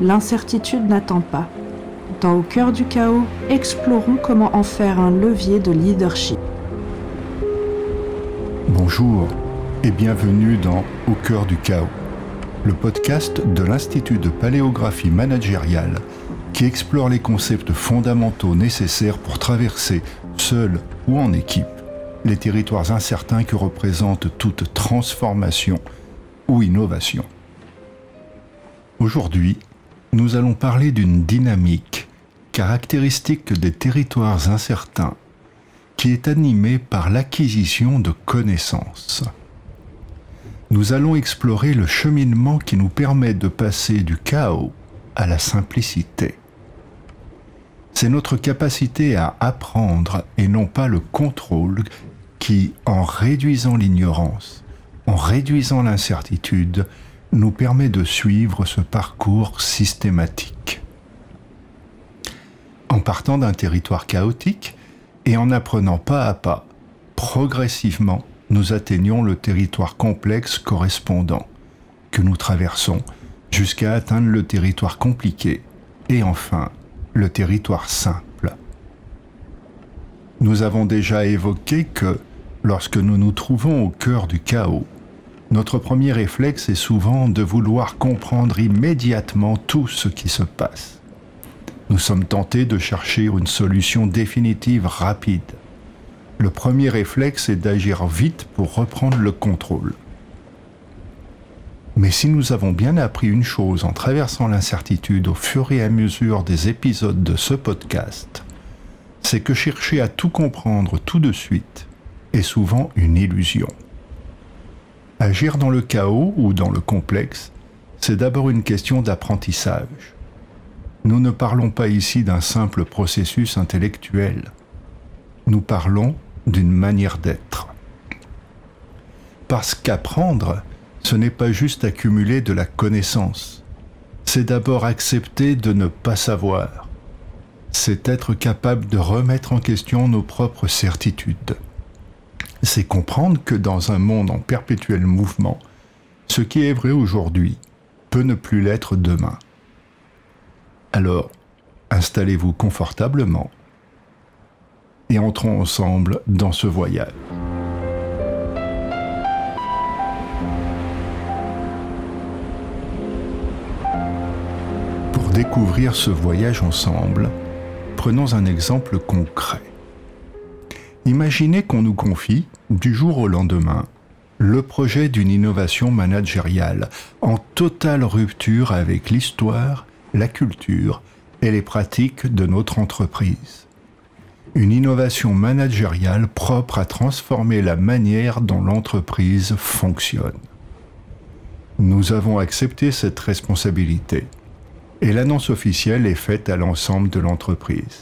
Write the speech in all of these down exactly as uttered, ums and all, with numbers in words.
l'incertitude n'attend pas. Dans Au cœur du chaos, explorons comment en faire un levier de leadership. Bonjour et bienvenue dans Au cœur du chaos, le podcast de l'Institut de paléographie managériale qui explore les concepts fondamentaux nécessaires pour traverser, seul ou en équipe, les territoires incertains que représente toute transformation ou innovation. Aujourd'hui, nous allons parler d'une dynamique caractéristique des territoires incertains qui est animée par l'acquisition de connaissances. Nous allons explorer le cheminement qui nous permet de passer du chaos à la simplicité. C'est notre capacité à apprendre et non pas le contrôle qui, en réduisant l'ignorance, en réduisant l'incertitude, nous permet de suivre ce parcours systématique. En partant d'un territoire chaotique et en apprenant pas à pas, progressivement, nous atteignons le territoire complexe correspondant, que nous traversons jusqu'à atteindre le territoire compliqué et enfin le territoire simple. Nous avons déjà évoqué que, lorsque nous nous trouvons au cœur du chaos, notre premier réflexe est souvent de vouloir comprendre immédiatement tout ce qui se passe. Nous sommes tentés de chercher une solution définitive rapide. Le premier réflexe est d'agir vite pour reprendre le contrôle. Mais si nous avons bien appris une chose en traversant l'incertitude au fur et à mesure des épisodes de ce podcast, c'est que chercher à tout comprendre tout de suite est souvent une illusion. Agir dans le chaos ou dans le complexe, c'est d'abord une question d'apprentissage. Nous ne parlons pas ici d'un simple processus intellectuel. Nous parlons d'une manière d'être. Parce qu'apprendre, ce n'est pas juste accumuler de la connaissance. C'est d'abord accepter de ne pas savoir. C'est être capable de remettre en question nos propres certitudes. C'est comprendre que dans un monde en perpétuel mouvement, ce qui est vrai aujourd'hui peut ne plus l'être demain. Alors, installez-vous confortablement et entrons ensemble dans ce voyage. Pour découvrir ce voyage ensemble, prenons un exemple concret. Imaginez qu'on nous confie, du jour au lendemain, le projet d'une innovation managériale en totale rupture avec l'histoire, la culture et les pratiques de notre entreprise. Une innovation managériale propre à transformer la manière dont l'entreprise fonctionne. Nous avons accepté cette responsabilité et l'annonce officielle est faite à l'ensemble de l'entreprise.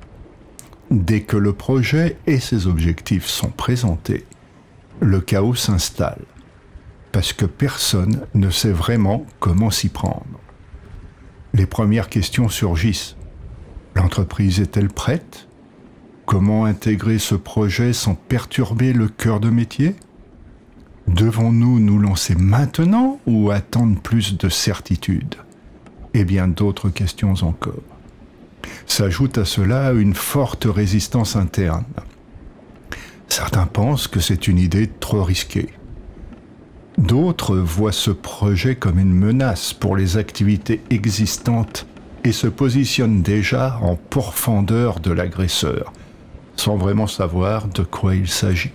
Dès que le projet et ses objectifs sont présentés, le chaos s'installe, parce que personne ne sait vraiment comment s'y prendre. Les premières questions surgissent. L'entreprise est-elle prête ? Comment intégrer ce projet sans perturber le cœur de métier ? Devons-nous nous lancer maintenant ou attendre plus de certitude ? Et bien d'autres questions encore. S'ajoute à cela une forte résistance interne. Certains pensent que c'est une idée trop risquée. D'autres voient ce projet comme une menace pour les activités existantes et se positionnent déjà en pourfendeur de l'agresseur, sans vraiment savoir de quoi il s'agit.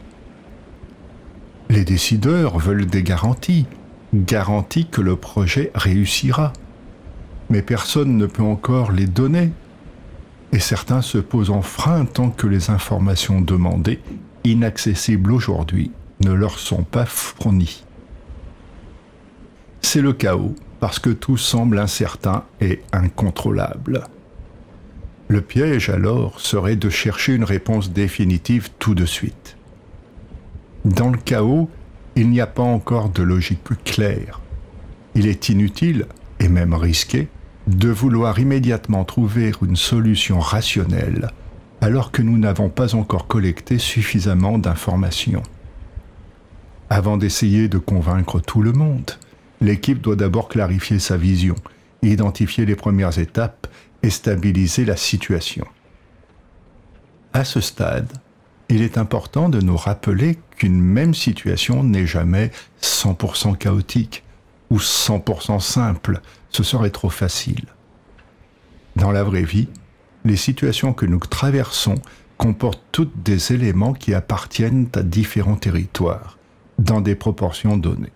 Les décideurs veulent des garanties, garanties que le projet réussira. Mais personne ne peut encore les donner. Et certains se posent en frein tant que les informations demandées, inaccessibles aujourd'hui, ne leur sont pas fournies. C'est le chaos, parce que tout semble incertain et incontrôlable. Le piège alors serait de chercher une réponse définitive tout de suite. Dans le chaos, il n'y a pas encore de logique claire. Il est inutile, et même risqué, de vouloir immédiatement trouver une solution rationnelle alors que nous n'avons pas encore collecté suffisamment d'informations. Avant d'essayer de convaincre tout le monde, l'équipe doit d'abord clarifier sa vision identifier les premières étapes et stabiliser la situation. À ce stade, il est important de nous rappeler qu'une même situation n'est jamais cent pour cent chaotique ou cent pour cent simple, ce serait trop facile. Dans la vraie vie, les situations que nous traversons comportent toutes des éléments qui appartiennent à différents territoires, dans des proportions données.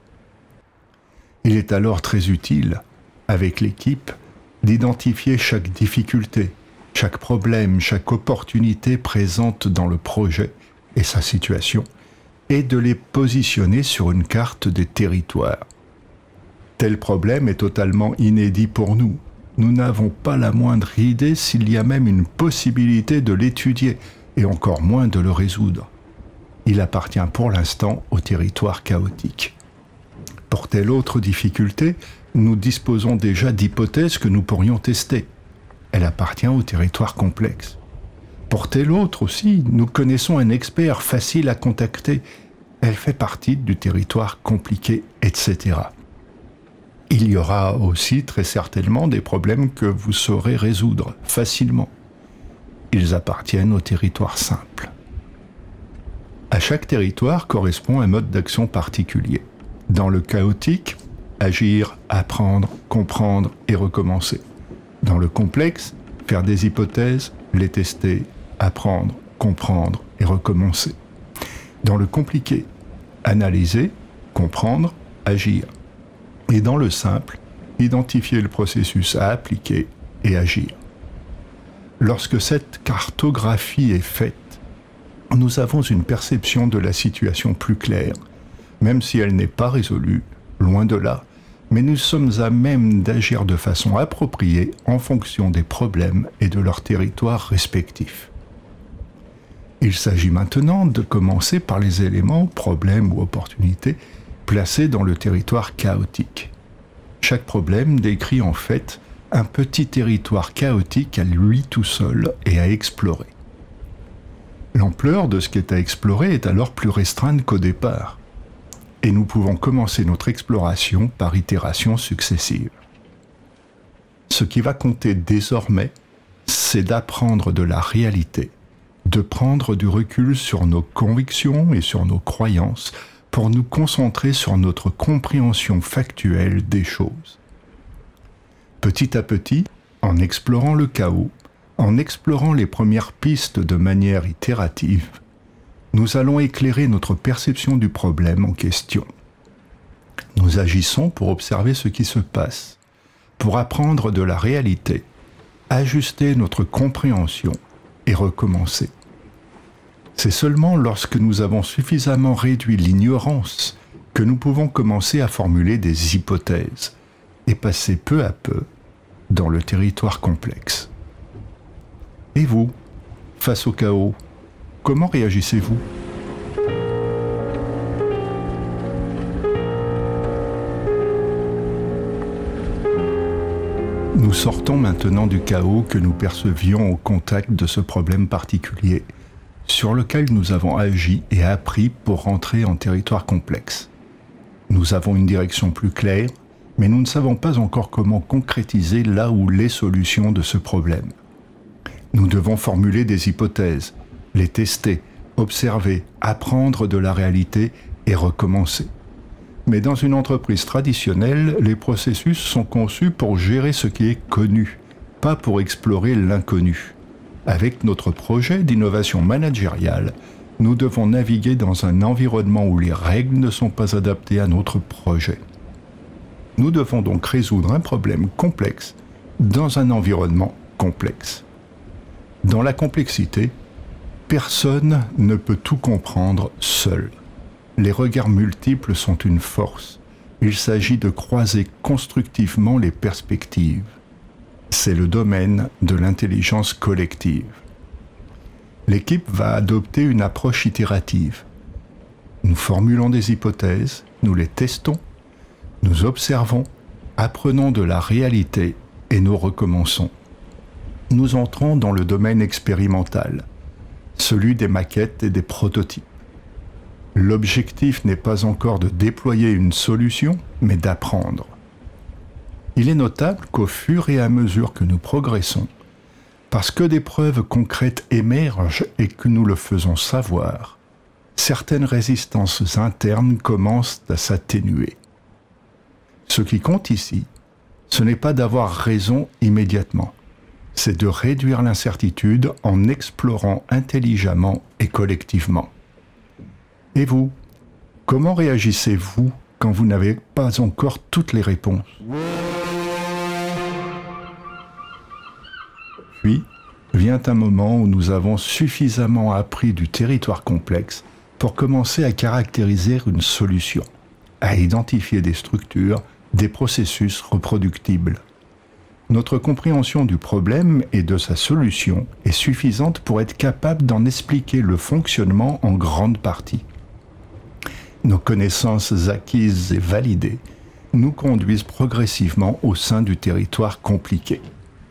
Il est alors très utile, avec l'équipe, d'identifier chaque difficulté, chaque problème, chaque opportunité présente dans le projet et sa situation, et de les positionner sur une carte des territoires. Tel problème est totalement inédit pour nous. Nous n'avons pas la moindre idée s'il y a même une possibilité de l'étudier, et encore moins de le résoudre. Il appartient pour l'instant au territoire chaotique. Pour telle autre difficulté, nous disposons déjà d'hypothèses que nous pourrions tester. Elle appartient au territoire complexe. Pour telle autre aussi, nous connaissons un expert facile à contacter. Elle fait partie du territoire compliqué, et cetera. Il y aura aussi très certainement des problèmes que vous saurez résoudre facilement. Ils appartiennent au territoire simple. À chaque territoire correspond un mode d'action particulier. Dans le chaotique, agir, apprendre, comprendre et recommencer. Dans le complexe, faire des hypothèses, les tester, apprendre, comprendre et recommencer. Dans le compliqué, analyser, comprendre, agir. Et dans le simple, identifier le processus à appliquer et agir. Lorsque cette cartographie est faite, nous avons une perception de la situation plus claire, même si elle n'est pas résolue, loin de là, mais nous sommes à même d'agir de façon appropriée en fonction des problèmes et de leurs territoires respectifs. Il s'agit maintenant de commencer par les éléments, problèmes ou opportunités placés dans le territoire chaotique. Chaque problème décrit en fait un petit territoire chaotique à lui tout seul et à explorer. L'ampleur de ce qui est à explorer est alors plus restreinte qu'au départ, et nous pouvons commencer notre exploration par itérations successives. Ce qui va compter désormais, c'est d'apprendre de la réalité, de prendre du recul sur nos convictions et sur nos croyances pour nous concentrer sur notre compréhension factuelle des choses. Petit à petit, en explorant le chaos, en explorant les premières pistes de manière itérative, nous allons éclairer notre perception du problème en question. Nous agissons pour observer ce qui se passe, pour apprendre de la réalité, ajuster notre compréhension et recommencer. C'est seulement lorsque nous avons suffisamment réduit l'ignorance que nous pouvons commencer à formuler des hypothèses et passer peu à peu dans le territoire complexe. Et vous, face au chaos, comment réagissez-vous ? Nous sortons maintenant du chaos que nous percevions au contact de ce problème particulier, sur lequel nous avons agi et appris pour rentrer en territoire complexe. Nous avons une direction plus claire, mais nous ne savons pas encore comment concrétiser là où les solutions de ce problème. Nous devons formuler des hypothèses, les tester, observer, apprendre de la réalité et recommencer. Mais dans une entreprise traditionnelle, les processus sont conçus pour gérer ce qui est connu, pas pour explorer l'inconnu. Avec notre projet d'innovation managériale, nous devons naviguer dans un environnement où les règles ne sont pas adaptées à notre projet. Nous devons donc résoudre un problème complexe dans un environnement complexe. Dans la complexité, personne ne peut tout comprendre seul. Les regards multiples sont une force. Il s'agit de croiser constructivement les perspectives. C'est le domaine de l'intelligence collective. L'équipe va adopter une approche itérative. Nous formulons des hypothèses, nous les testons, nous observons, apprenons de la réalité et nous recommençons. Nous entrons dans le domaine expérimental, celui des maquettes et des prototypes. L'objectif n'est pas encore de déployer une solution, mais d'apprendre. Il est notable qu'au fur et à mesure que nous progressons, parce que des preuves concrètes émergent et que nous le faisons savoir, certaines résistances internes commencent à s'atténuer. Ce qui compte ici, ce n'est pas d'avoir raison immédiatement, c'est de réduire l'incertitude en explorant intelligemment et collectivement. Et vous, comment réagissez-vous quand vous n'avez pas encore toutes les réponses ? Puis vient un moment où nous avons suffisamment appris du territoire complexe pour commencer à caractériser une solution, à identifier des structures, des processus reproductibles. Notre compréhension du problème et de sa solution est suffisante pour être capable d'en expliquer le fonctionnement en grande partie. Nos connaissances acquises et validées nous conduisent progressivement au sein du territoire compliqué.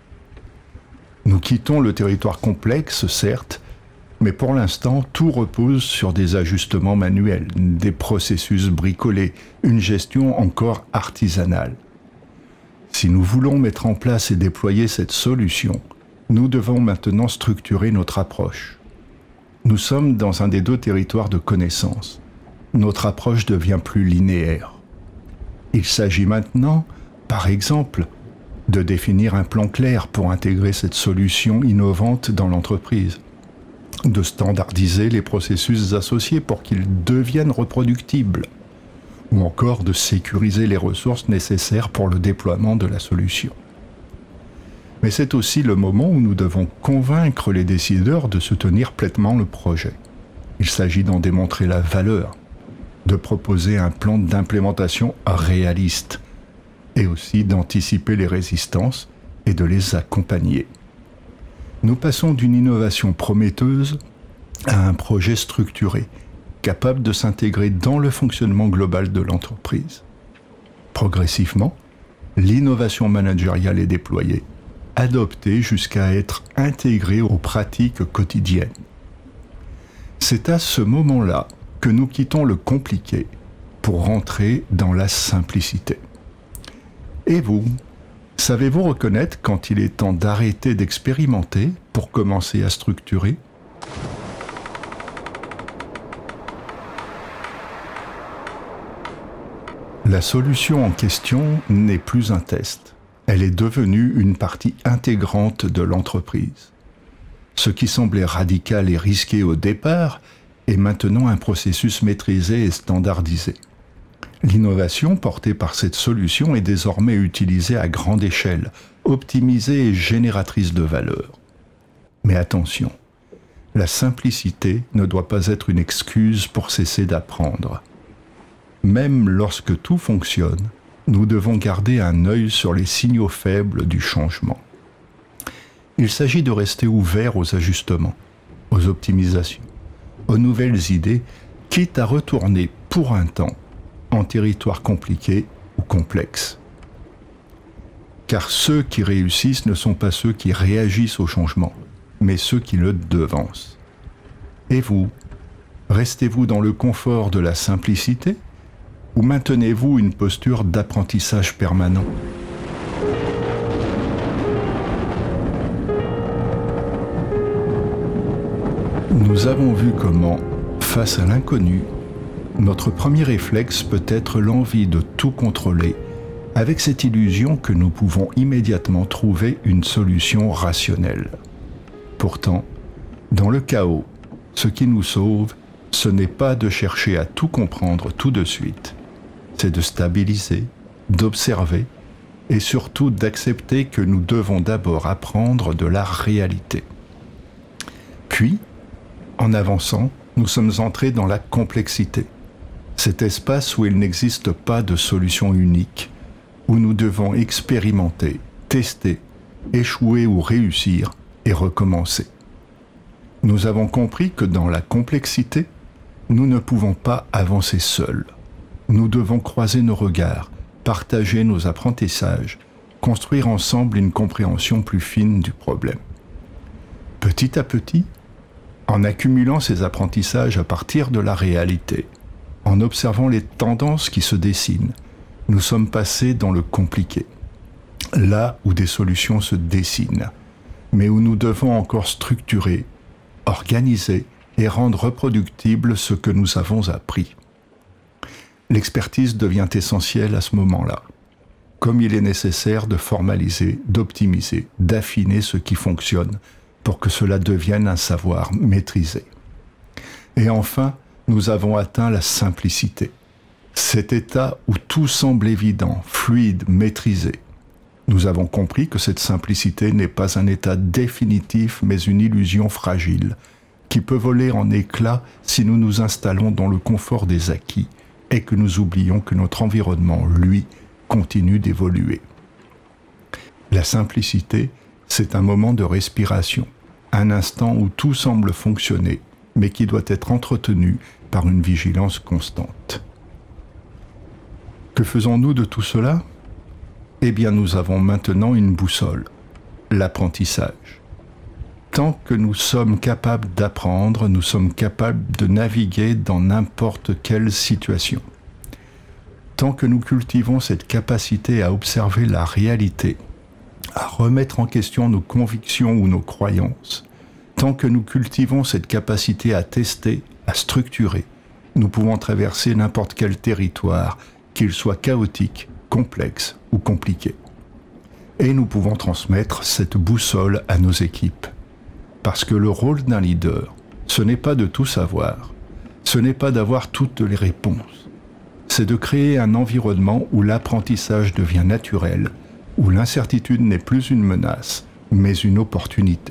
Nous quittons le territoire complexe, certes, mais pour l'instant, tout repose sur des ajustements manuels, des processus bricolés, une gestion encore artisanale. Si nous voulons mettre en place et déployer cette solution, nous devons maintenant structurer notre approche. Nous sommes dans un des deux territoires de connaissance. Notre approche devient plus linéaire. Il s'agit maintenant, par exemple, de définir un plan clair pour intégrer cette solution innovante dans l'entreprise, de standardiser les processus associés pour qu'ils deviennent reproductibles, ou encore de sécuriser les ressources nécessaires pour le déploiement de la solution. Mais c'est aussi le moment où nous devons convaincre les décideurs de soutenir pleinement le projet. Il s'agit d'en démontrer la valeur, de proposer un plan d'implémentation réaliste, et aussi d'anticiper les résistances et de les accompagner. Nous passons d'une innovation prometteuse à un projet structuré, capable de s'intégrer dans le fonctionnement global de l'entreprise. Progressivement, l'innovation managériale est déployée, adoptée jusqu'à être intégrée aux pratiques quotidiennes. C'est à ce moment-là que nous quittons le compliqué pour rentrer dans la simplicité. Et vous, savez-vous reconnaître quand il est temps d'arrêter d'expérimenter pour commencer à structurer ? La solution en question n'est plus un test. Elle est devenue une partie intégrante de l'entreprise. Ce qui semblait radical et risqué au départ est maintenant un processus maîtrisé et standardisé. L'innovation portée par cette solution est désormais utilisée à grande échelle, optimisée et génératrice de valeur. Mais attention, la simplicité ne doit pas être une excuse pour cesser d'apprendre. Même lorsque tout fonctionne, nous devons garder un œil sur les signaux faibles du changement. Il s'agit de rester ouvert aux ajustements, aux optimisations, aux nouvelles idées, quitte à retourner pour un temps en territoire compliqué ou complexe. Car ceux qui réussissent ne sont pas ceux qui réagissent au changement, mais ceux qui le devancent. Et vous, restez-vous dans le confort de la simplicité ou maintenez-vous une posture d'apprentissage permanent ? Nous avons vu comment, face à l'inconnu, notre premier réflexe peut être l'envie de tout contrôler, avec cette illusion que nous pouvons immédiatement trouver une solution rationnelle. Pourtant, dans le chaos, ce qui nous sauve, ce n'est pas de chercher à tout comprendre tout de suite, c'est de stabiliser, d'observer et surtout d'accepter que nous devons d'abord apprendre de la réalité. Puis, en avançant, nous sommes entrés dans la complexité. Cet espace où il n'existe pas de solution unique, où nous devons expérimenter, tester, échouer ou réussir et recommencer. Nous avons compris que dans la complexité, nous ne pouvons pas avancer seuls. Nous devons croiser nos regards, partager nos apprentissages, construire ensemble une compréhension plus fine du problème. Petit à petit, en accumulant ces apprentissages à partir de la réalité, en observant les tendances qui se dessinent, nous sommes passés dans le compliqué. là où des solutions se dessinent, mais où nous devons encore structurer, organiser et rendre reproductible ce que nous avons appris. L'expertise devient essentielle à ce moment-là, comme il est nécessaire de formaliser, d'optimiser, d'affiner ce qui fonctionne pour que cela devienne un savoir maîtrisé. Et enfin, nous avons atteint la simplicité, cet état où tout semble évident, fluide, maîtrisé. Nous avons compris que cette simplicité n'est pas un état définitif, mais une illusion fragile, qui peut voler en éclats si nous nous installons dans le confort des acquis et que nous oublions que notre environnement, lui, continue d'évoluer. La simplicité, c'est un moment de respiration, un instant où tout semble fonctionner, mais qui doit être entretenu par une vigilance constante. Que faisons-nous de tout cela ? Eh bien, nous avons maintenant une boussole, l'apprentissage. Tant que nous sommes capables d'apprendre, nous sommes capables de naviguer dans n'importe quelle situation. Tant que nous cultivons cette capacité à observer la réalité, à remettre en question nos convictions ou nos croyances, tant que nous cultivons cette capacité à tester, à structurer, nous pouvons traverser n'importe quel territoire, qu'il soit chaotique, complexe ou compliqué. Et nous pouvons transmettre cette boussole à nos équipes. Parce que le rôle d'un leader, ce n'est pas de tout savoir, ce n'est pas d'avoir toutes les réponses, c'est de créer un environnement où l'apprentissage devient naturel, où l'incertitude n'est plus une menace, mais une opportunité.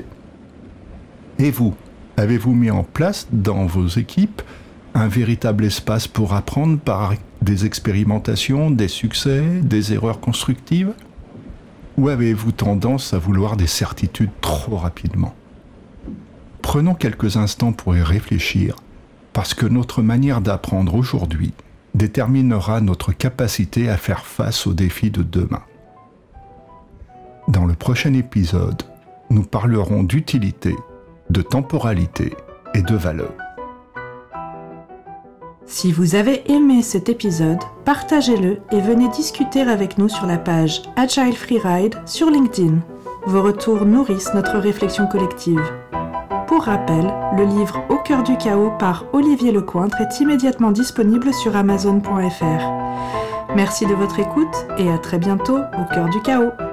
Et vous, avez-vous mis en place dans vos équipes un véritable espace pour apprendre par des expérimentations, des succès, des erreurs constructives ? Ou avez-vous tendance à vouloir des certitudes trop rapidement ? Prenons quelques instants pour y réfléchir, parce que notre manière d'apprendre aujourd'hui déterminera notre capacité à faire face aux défis de demain. Dans le prochain épisode, nous parlerons d'utilité, de temporalité et de valeur. Si vous avez aimé cet épisode, partagez-le et venez discuter avec nous sur la page Agile Freeride sur LinkedIn. Vos retours nourrissent notre réflexion collective. Pour rappel, le livre Au cœur du chaos par Olivier Lecointre est immédiatement disponible sur amazon point f r. Merci de votre écoute et à très bientôt au cœur du chaos.